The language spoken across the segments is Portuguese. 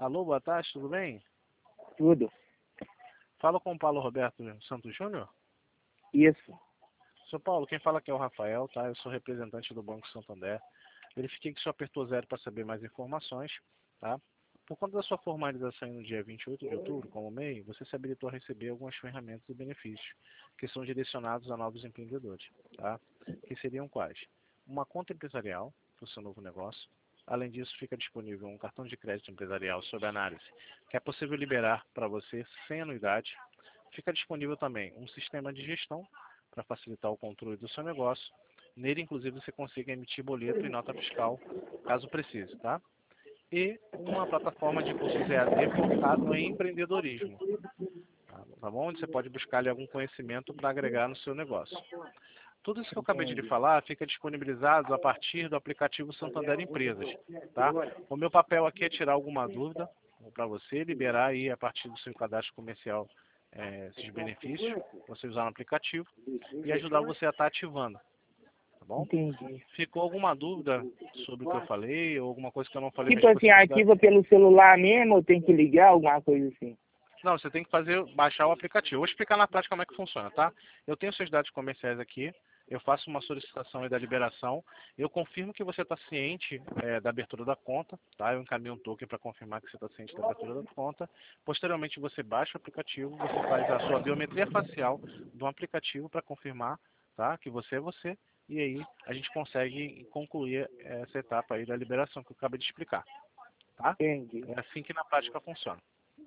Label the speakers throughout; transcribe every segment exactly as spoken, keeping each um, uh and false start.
Speaker 1: Alô, boa tarde, tudo bem?
Speaker 2: Tudo.
Speaker 1: Fala com o Paulo Roberto Santos Júnior.
Speaker 2: Isso.
Speaker 1: Seu Paulo, quem fala aqui é o Rafael, tá? Eu sou representante do Banco Santander. Verifiquei que o senhor apertou zero para saber mais informações, tá? Por conta da sua formalização no dia vinte e oito de outubro, como M E I, você se habilitou a receber algumas ferramentas e benefícios que são direcionados a novos empreendedores, tá? Que seriam quais? Uma conta empresarial para o seu novo negócio. Além disso, fica disponível um cartão de crédito empresarial sob análise, que é possível liberar para você sem anuidade. Fica disponível também um sistema de gestão para facilitar o controle do seu negócio. Nele, inclusive, você consegue emitir boleto e nota fiscal, caso precise, tá? E uma plataforma de cursos E A D focado em empreendedorismo, tá, tá bom? Onde você pode buscar ali algum conhecimento para agregar no seu negócio. Tudo isso que eu acabei de lhe falar fica disponibilizado a partir do aplicativo Santander Empresas, tá? O meu papel aqui é tirar alguma dúvida para você, liberar aí a partir do seu cadastro comercial é, esses benefícios, você usar no aplicativo e ajudar você a estar ativando, tá bom?
Speaker 2: Entendi.
Speaker 1: Ficou alguma dúvida sobre o que eu falei ou alguma coisa que eu não falei?
Speaker 2: Tipo assim, ativa pelo celular mesmo ou tem que ligar, alguma coisa assim?
Speaker 1: Não, você tem que fazer, baixar o aplicativo. Vou explicar na prática como é que funciona, tá? Eu tenho seus dados comerciais aqui, eu faço uma solicitação e da liberação, eu confirmo que você está ciente é, da abertura da conta, tá? Eu encaminho um token para confirmar que você está ciente da abertura da conta. Posteriormente, você baixa o aplicativo, você faz a sua biometria facial do aplicativo para confirmar, tá? Que você é você, e aí a gente consegue concluir essa etapa aí da liberação que eu acabei de explicar, tá?
Speaker 2: Entendi.
Speaker 1: É assim que na prática funciona.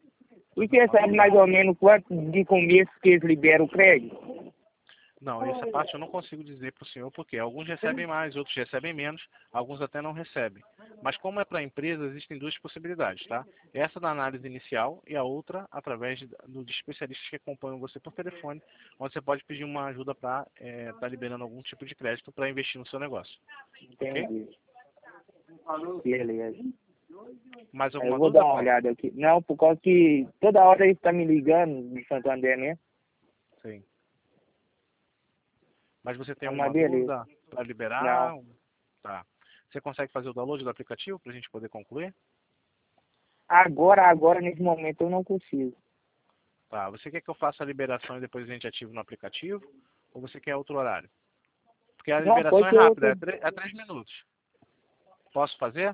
Speaker 2: E você sabe mais ou menos quanto de começo que eles liberam o crédito?
Speaker 1: Não, essa parte eu não consigo dizer para o senhor, porque alguns recebem mais, outros recebem menos, alguns até não recebem. Mas como é para a empresa, existem duas possibilidades, tá? Essa da análise inicial e a outra através de, do, de especialistas que acompanham você por telefone, onde você pode pedir uma ajuda para estar é, tá liberando algum tipo de crédito para investir no seu negócio.
Speaker 2: Entendi.
Speaker 1: Ok?
Speaker 2: Beleza.
Speaker 1: Mais
Speaker 2: Eu
Speaker 1: alguma
Speaker 2: vou
Speaker 1: dúvida,
Speaker 2: dar uma
Speaker 1: Paulo?
Speaker 2: olhada aqui. Não, por causa que toda hora ele está me ligando de Santander mesmo.
Speaker 1: Sim. Mas você tem
Speaker 2: É uma
Speaker 1: alguma
Speaker 2: beleza.
Speaker 1: dúvida para liberar?
Speaker 2: Não.
Speaker 1: Tá. Você consegue fazer o download do aplicativo para a gente poder concluir?
Speaker 2: Agora, agora, nesse momento, eu não consigo.
Speaker 1: Tá. Você quer que eu faça a liberação e depois a gente ative no aplicativo? Ou você quer outro horário? Porque a
Speaker 2: Não,
Speaker 1: liberação
Speaker 2: pode
Speaker 1: é
Speaker 2: ser
Speaker 1: rápida,
Speaker 2: outro.
Speaker 1: é, três, é três minutos. Posso fazer?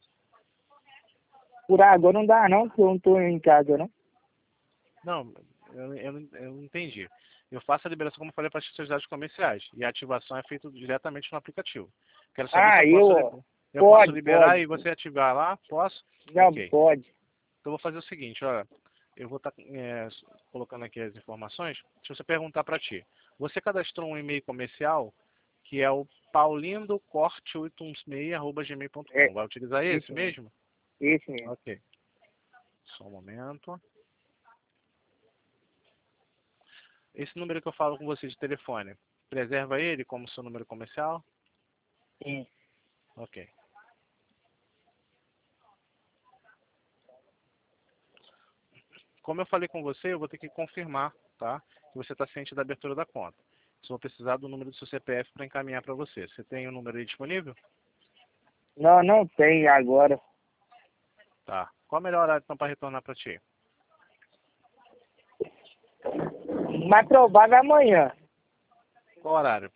Speaker 2: Por agora não dá não, porque eu não estou em casa, não.
Speaker 1: Não, eu, eu, não- eu não entendi. Eu faço a liberação, como eu falei, para as sociedades comerciais. E a ativação é feita diretamente no aplicativo. Quero saber se
Speaker 2: Ah,
Speaker 1: eu
Speaker 2: eu,
Speaker 1: posso,
Speaker 2: ó,
Speaker 1: liber- eu posso
Speaker 2: pode,
Speaker 1: liberar
Speaker 2: pode.
Speaker 1: e você ativar lá? Posso?
Speaker 2: Não,
Speaker 1: Ok.
Speaker 2: pode.
Speaker 1: Então, eu vou fazer o seguinte, olha. Eu vou estar colocando aqui as informações. Deixa eu só perguntar para ti. Você cadastrou um e-mail comercial que é o paulindocorte oito um seis arroba gmail ponto com.
Speaker 2: É,
Speaker 1: Vai utilizar esse
Speaker 2: esse mesmo.
Speaker 1: mesmo?
Speaker 2: Esse mesmo.
Speaker 1: Ok. Só um momento. Esse número que eu falo com você de telefone, preserva ele como seu número comercial?
Speaker 2: Sim.
Speaker 1: Ok. Como eu falei com você, eu vou ter que confirmar, tá? Que você está ciente da abertura da conta. Só vou precisar do número do seu C P F para encaminhar para você. Você tem o número aí disponível?
Speaker 2: Não, não tem agora.
Speaker 1: Tá. Qual o melhor horário então para retornar para ti?
Speaker 2: Mais provável amanhã.
Speaker 1: Qual horário?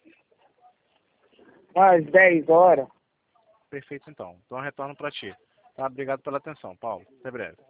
Speaker 2: Umas dez horas.
Speaker 1: Perfeito então. Então eu retorno para ti. Tá? Obrigado pela atenção, Paulo. Até breve.